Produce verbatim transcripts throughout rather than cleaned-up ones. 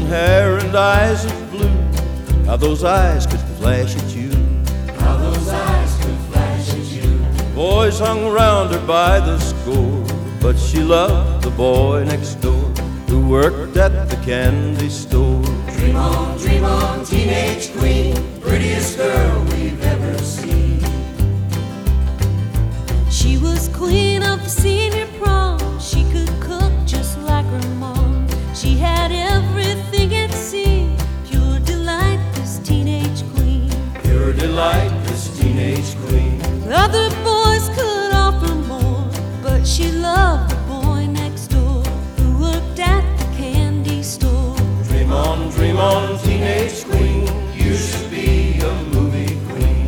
golden hair and eyes of blue. How those eyes could flash at you. How those eyes could flash at you. Boys hung around her by the score, but she loved the boy next door who worked at the candy store. Dream on, dream on, teenage queen, prettiest girl we've ever seen. She was queen of the senior prom. She could cook just like her mom. She had everything at sea. Pure delight, this teenage queen. Pure delight, this teenage queen. Other boys could offer more, but she loved the boy next door who worked at the candy store. Dream on, dream on, teenage queen, you should be a movie queen.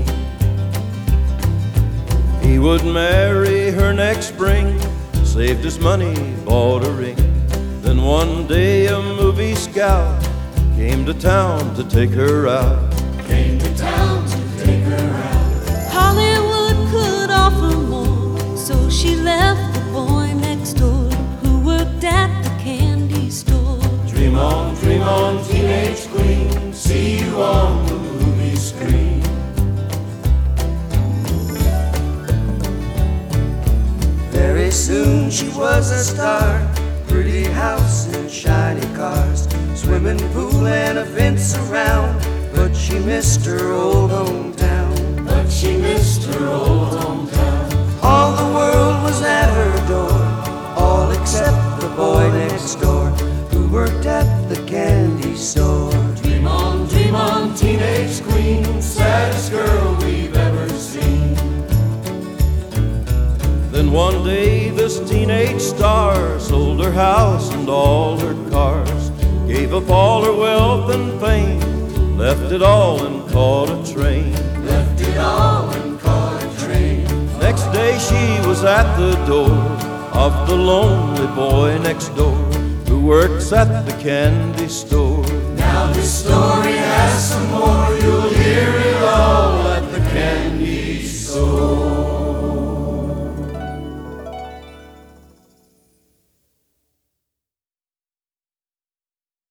He would marry her next spring, saved his money, bought a ring. Then one day a movie scout came to town to take her out. Came to town to take her out. Hollywood could offer more, so she left the boy next door who worked at the candy store. Dream on, dream on, teenage queen, see you on the movie screen. Very soon she was a star, pretty house and shiny cars, swimming pool and a fence around, but she missed her old hometown. But she missed her old hometown. All the world was at her door, all except the boy next door who worked at the candy store. Dream on, dream on, teenage queen, saddest girl we've ever seen. Then one day this teenage star sold her house and all her cars, gave up all her wealth and fame, left it all and caught a train. Left it all and caught a train. Next day she was at the door of the lonely boy next door who works at the candy store. Now this story has some